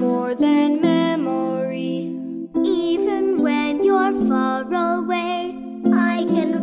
more than memory. Even when you're far away, I can